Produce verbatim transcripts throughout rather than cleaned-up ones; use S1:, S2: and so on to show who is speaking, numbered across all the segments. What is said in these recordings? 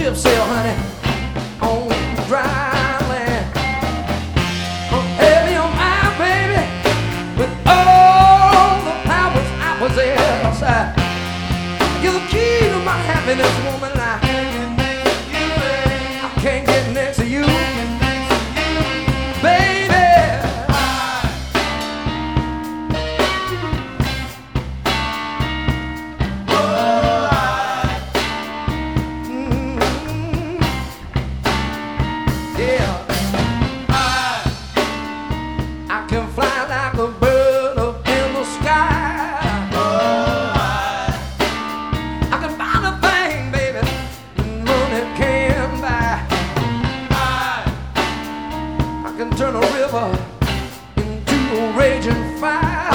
S1: ship sail, honey, on dry land. I'm heavy on my baby with all the powers I possess. You're the key to my happiness, woman. I, I can't get next to you, baby. Turn a river into a raging fire.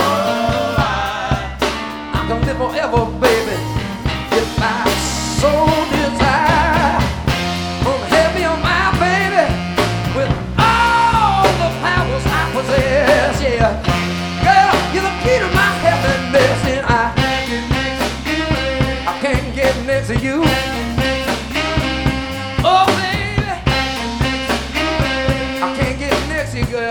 S1: I can live forever, baby, if I so desire. I'm heavy on my baby with all the powers I possess. Yeah, girl, you're the key to my happiness, and I, I can't get next to you. Oh, baby, I can't get next to you, girl.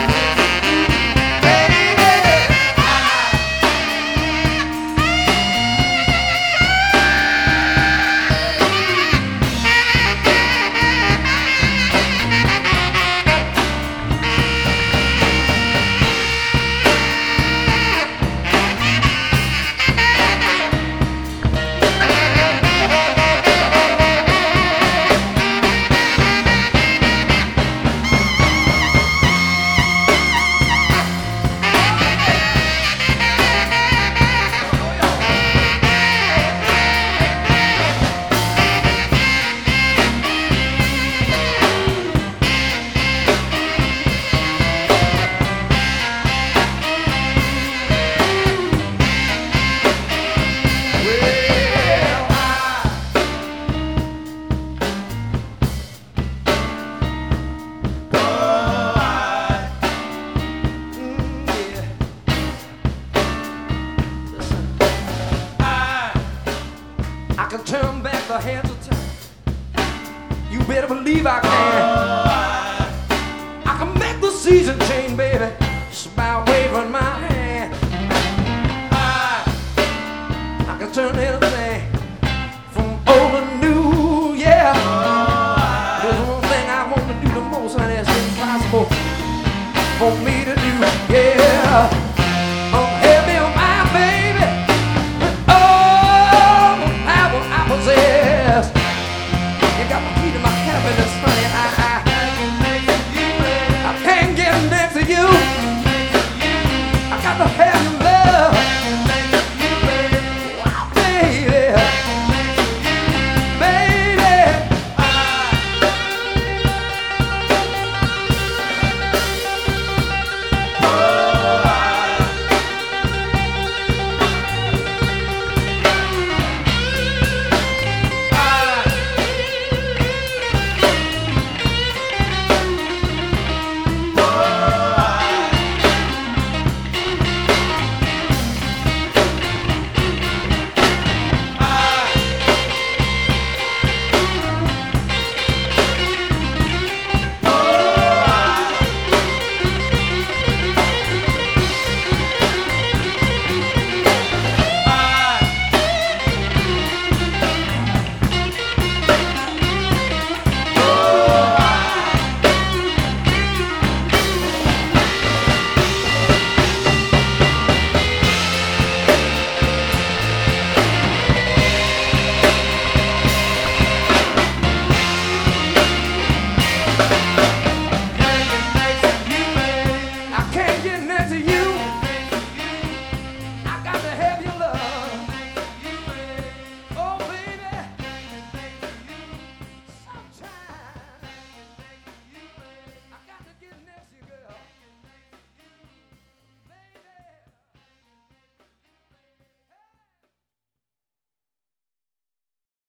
S1: I can turn back the hands of time. You better believe I can. I can make the season change, baby, just by waving my hand. I can turn it